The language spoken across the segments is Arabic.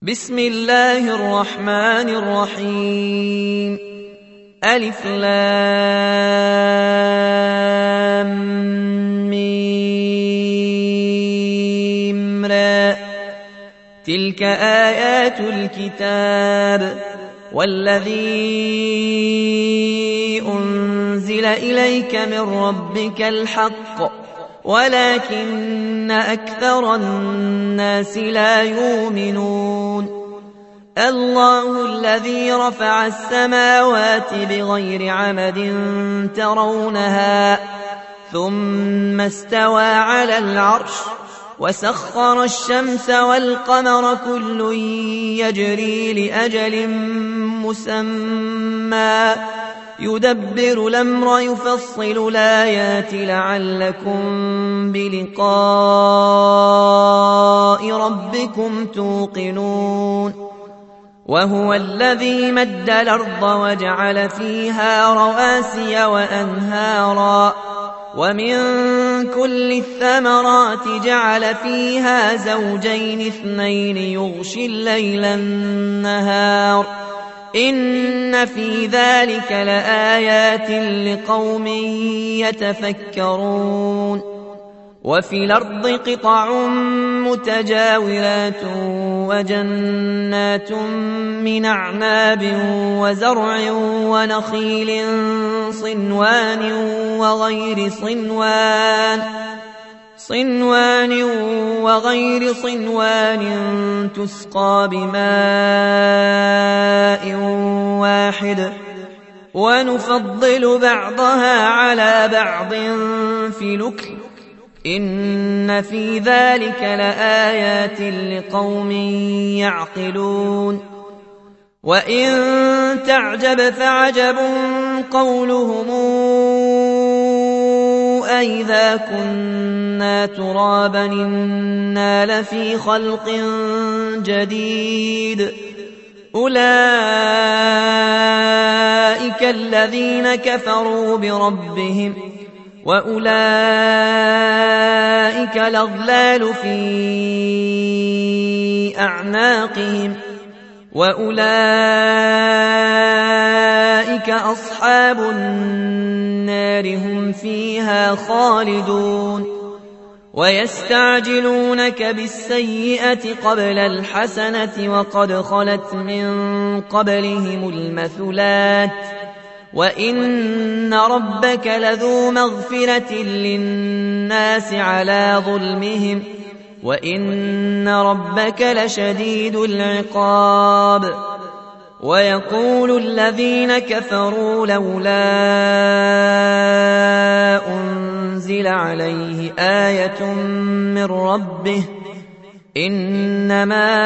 بسم الله الرحمن الرحيم. ألف لام ميم را. تلك آيات الكتاب والذي أنزل إليك من ربك الحق ولكن أكثر الناس لا يؤمنون. الله الذي رفع السماوات بغير عمد ترونها ثم استوى على العرش وسخر الشمس والقمر كل يجري لأجل مسمى يدبر الأمر يفصل الآيات لعلكم بلقاء ربكم توقنون. وهو الذي مد الأرض وجعل فيها رواسي وأنهارا ومن كل الثمرات جعل فيها زوجين اثنين يغشي الليل النهار إن في ذلك لآيات لقوم يتفكرون. وفي الأرض قطع متجاورات وجنات من أعناب وزرع ونخيل صنوان وغير صنوان تسقى بماء واحد ونفضل بعضها على بعض في الأكل إن في ذلك لآيات لقوم يعقلون. وإن تعجب فعجب قولهم أئذا كنا ترابا إنا لفي خلق جديد أولئك الذين كفروا بربهم وأولئك الأغلال في أعناقهم وأولئك أصحاب النار هم فيها خالدون. ويستعجلونك بالسيئة قبل الحسنة وقد خلت من قبلهم المثلات وإن ربك لذو مغفرة للناس على ظلمهم وإن ربك لشديد العقاب. ويقول الذين كفروا لولا أنزل عليه آية من ربه إنما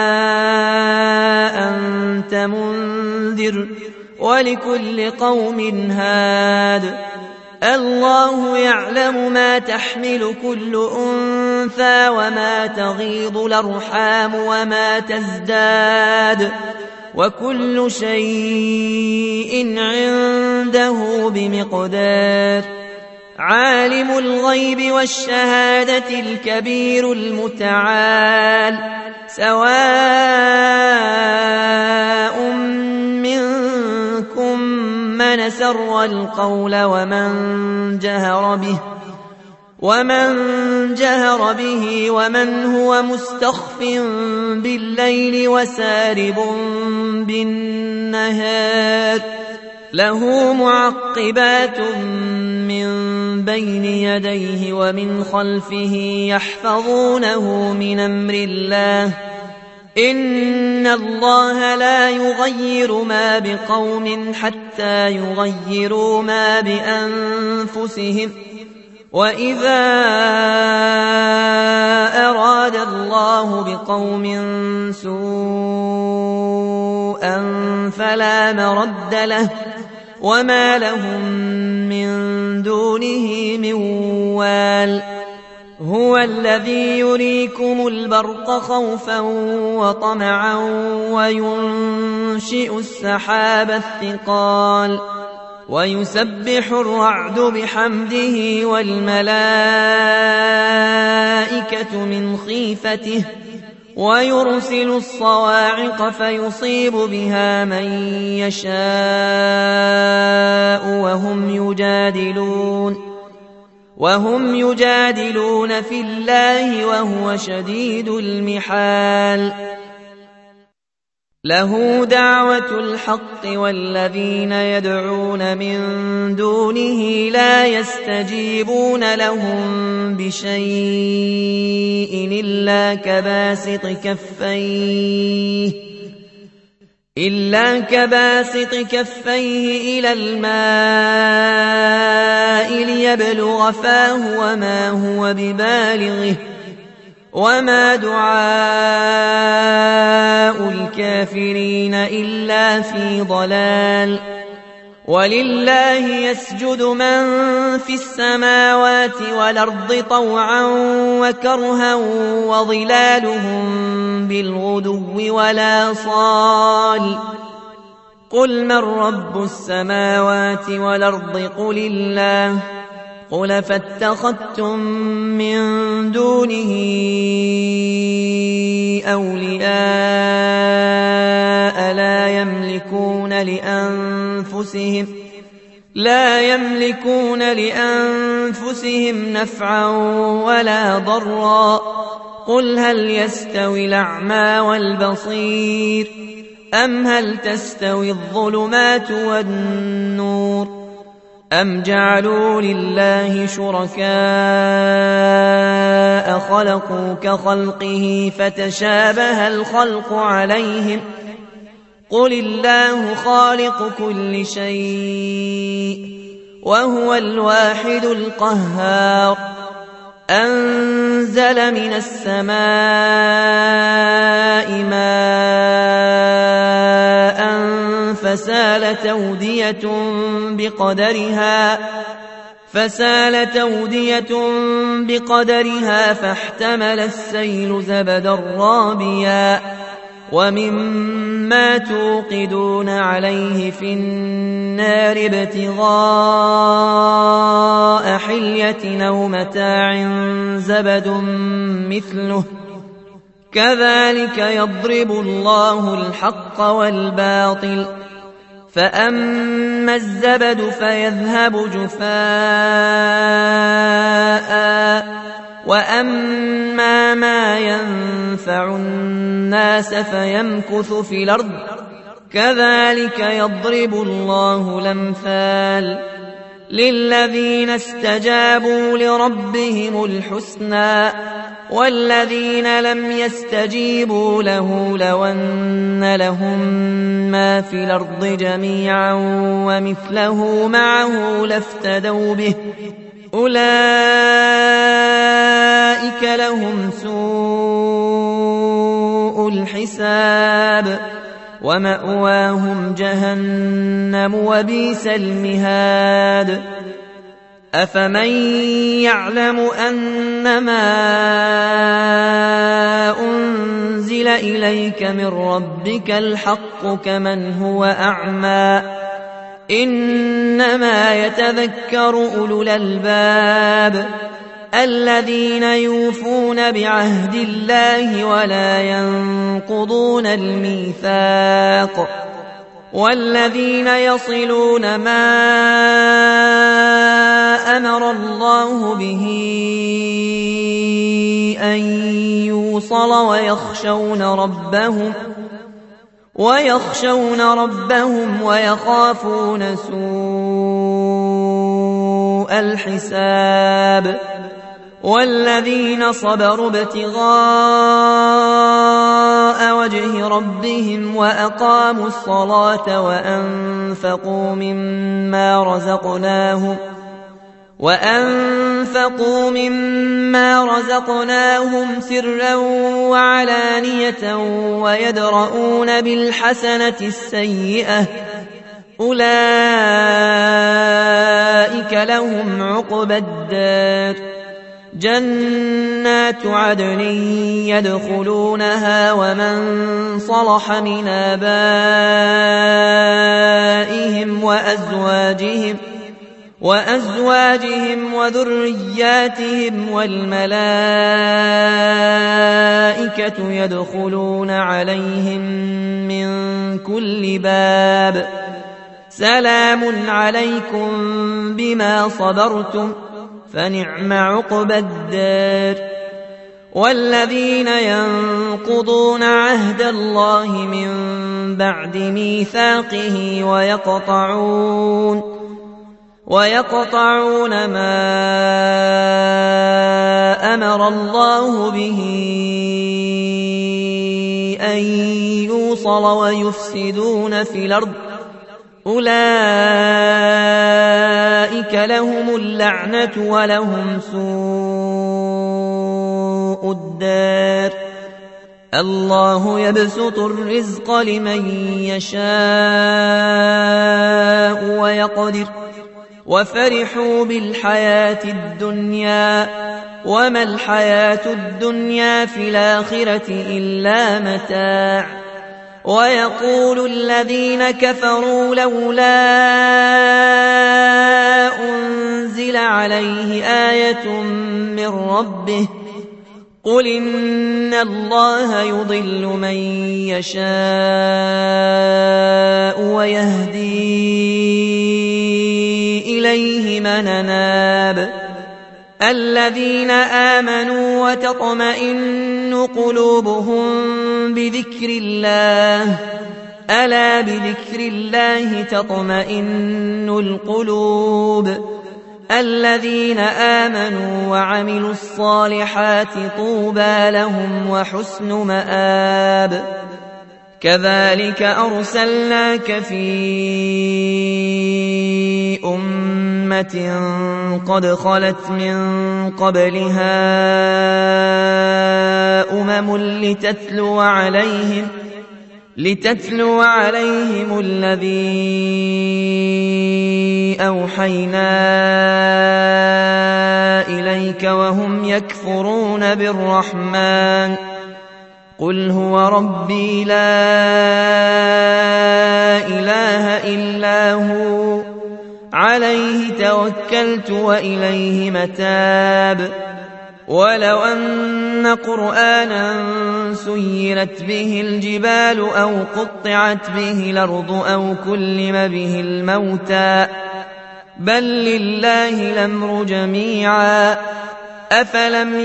أنت منذر ولكل قوم هاد. الله يعلم ما تحمل كل أنثى وما تغيض الأرحام وما تزداد وكل شيء عنده بمقدار. عالم الغيب والشهادة الكبير المتعال سواء منكم من سر القول ومن جهر به ومن هو مستخف بالليل وسارب بالنهار له معقبات من بين يديه ومن خلفه يحفظونه من أمر الله إن الله لا يغير ما بقوم حتى يغيروا ما بأنفسهم وإذا أراد الله بقوم سوءا فلا مرد له وما لهم من دونه من وال. هو الذي يريكم البرق خوفا وطمعا وينشئ السحاب الثقال ويسبح الرعد بحمده والملائكة من خيفته ويرسل الصواعق فيصيب بها من يشاء وهم يجادلون في الله وهو شديد المحال. له دعوة الحق والذين يدعون من دونه لا يستجيبون لهم بشيء إلا كباسط كفيه إلى الماء ليبلغ فاه وما هو ببالغه وما دعاء الكافرين إلا في ضلال. ولله يسجد من في السماوات والأرض طوعا وكرها وظلالهم بالغدو والآصال. قل من رب السماوات والأرض قل الله. قل فاتخذتم من دونه أولياء لا يملكون لأنفسهم نفعا ولا ضرا. قل هل يستوي الأعمى والبصير أم هل تستوي الظلمات والنور أم جعلوا لله شركاء خلقوا كخلقه فتشابه الخلق عليهم. قل الله خالق كل شيء وهو الواحد القهار. أنزل من السماء ماء فسالت أودية بقدرها فاحتمل السيل زبدا رابيا ومما توقدون عليه في النار ابتغاء حلية أو متاع زبد مثله كذلك يضرب الله الحق والباطل. فأما الزبد فيذهب جفاء وأما ما ينفع الناس فيمكث في الأرض كذلك يضرب الله الأمثال. للذين استجابوا لربهم الحسنى والذين لم يستجيبوا له لو أن لهم ما في الأرض جميعا ومثله معه لافتدوا به أولئك لهم سوء الحساب ومأواهم جهنم وبئس المهاد. أفمن يعلم أنما أنزل إليك من ربك الحق كمن هو أعمى إنما يتذكر أولو الألباب الذين يوفون بعهد الله ولا ينقضون الميثاق والذين يصلون ما أمر الله به أن يوصل ويخشون ربهم ويخافون سوء الحساب. والذين صبروا ابتغاء وجه ربهم وأقاموا الصلاة وأنفقوا مما رزقناهم سرا وعلانية ويدرؤون بالحسنة السيئة أولئك لهم عقبى الدار جنات عدن يدخلونها ومن صلح من آبائهم وأزواجهم وذرياتهم والملائكة يدخلون عليهم من كل باب سلام عليكم بما صبرتم فنعم عقبى الدار والذين ينقضون عهد الله من بعد ميثاقه ويقطعون ما أمر الله به أن يوصل ويفسدون في الأرض أولئك لهم اللعنة ولهم سوء الدار الله يبسط الرزق لمن يشاء ويقدر وفرحوا بالحياة الدنيا وما الحياة الدنيا في الآخرة إلا متاع ويقول الذين كفروا لولا أنزل عليه آية من ربه قل إن الله يضل من يشاء ويهدي إليه من أناب الذين آمنوا وتطمئن قلوبهم بذكر الله ألا بذكر الله تطمئن القلوب الذين آمنوا وعملوا الصالحات طوبى لهم وحسن مآب كذلك أرسلناك في أمة قد خلت من قبلها لتتلو عليهم الذي أوحينا إليك وهم يكفرون بالرحمن قل هو ربي لا إله إلا هو عليه توكلت وإليه متاب ولو أن قرآنا سيرت به الجبال أو قطعت به الأرض أو كلم به الموتى بل لله الأمر جميعا أفلم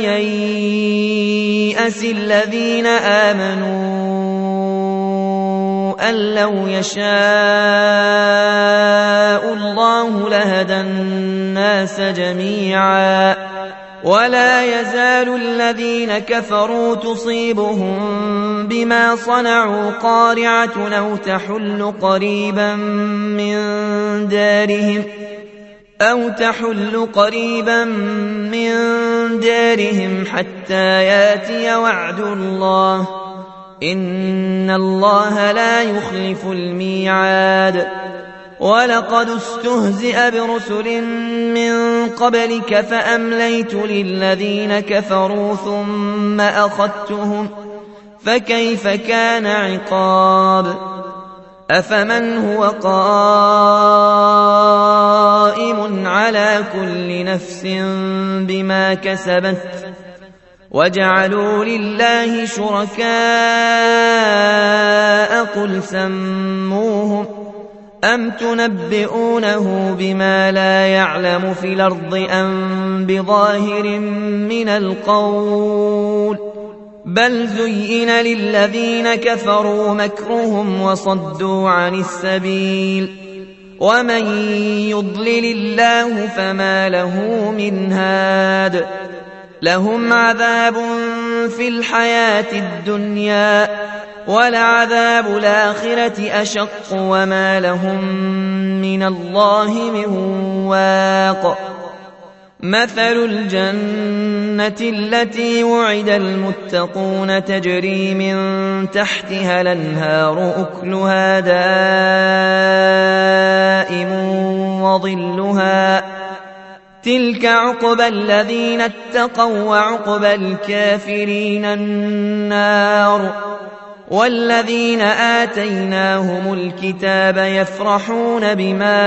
ييأس الذين آمنوا أن لو يشاء الله لهدى الناس جميعا ولا يزال الذين كفروا تصيبهم بما صنعوا قارعة أو تحل قريبا من دارهم حتى ياتي وعد الله إن الله لا يخلف الميعاد ولقد استهزئ برسل من قبلك فأمليت للذين كفروا ثم أخذتهم فكيف كان عقاب أفمن هو قائم على كل نفس بما كسبت وجعلوا لله شركاء قل سموهم أم تنبئونه بما لا يعلم في الأرض أم بظاهر من القول بل زين للذين كفروا مكرهم وصدوا عن السبيل ومن يضلل الله فما له من هاد لهم عذاب في الحياة الدنيا ولعذاب الآخرة أشق وما لهم من الله من واق مثل الجنة التي وعد المتقون تجري من تحتها الأنهار أكلها دائم وظلها تلك عقبى الذين اتقوا وعقبى الكافرين النار والذين آتيناهم الكتاب يفرحون بما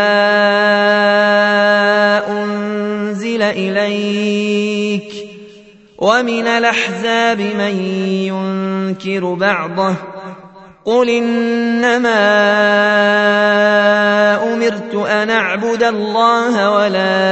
أنزل إليك ومن الأحزاب من ينكر بعضه قل إنما أمرت أن أعبد الله ولا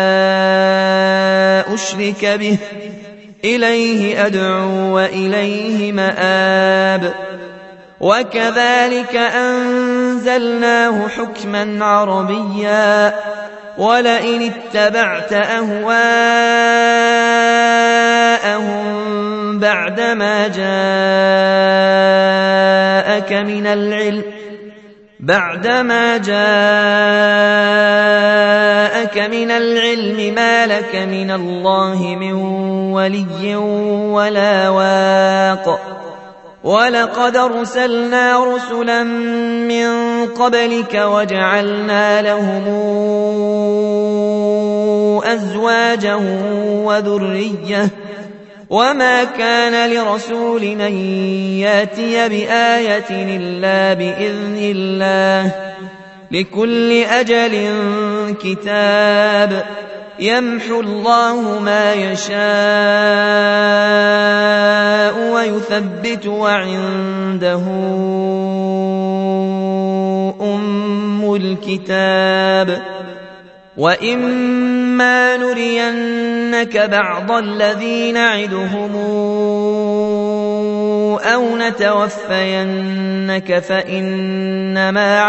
أشرك به إليه أدعو وإليه مآب وكذلك أنزلناه حكما عربيا ولئن اتبعت أهواءهم بعدما جاءك من العلم ما لك من الله من ولي ولا واق ولقد أرسلنا رسلا من قبلك وجعلنا لهم أزواجا وذرية وما كان لرسول أن ياتي بآية إلا بإذن الله لكل أجل كتاب يمحو الله ما يشاء ويثبت وعنده أم الكتاب وإما نرينك بعض الذي نعدهم أو نتوفينك فإنما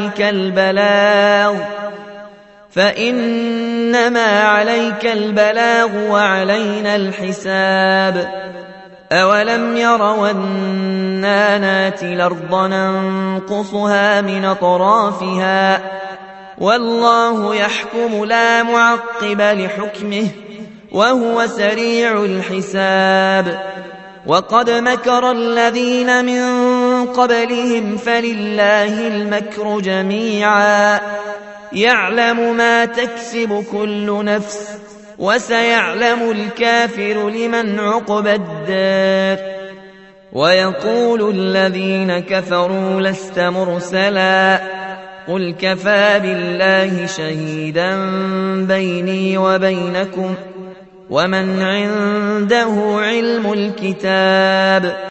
عليك البلاغ وعلينا الحساب أولم يروا أنا ناتي الأرض ننقصها من أطرافها والله يحكم لا معقب لحكمه وهو سريع الحساب وقد مكر الذين من قبلهم فلله المكر جميعا يعلم ما تكسب كل نفس وسيعلم الكافر لمن عقبى الدار ويقول الذين كفروا لست مرسلا قل كفى بالله شهيدا بيني وبينكم ومن عنده علم الكتاب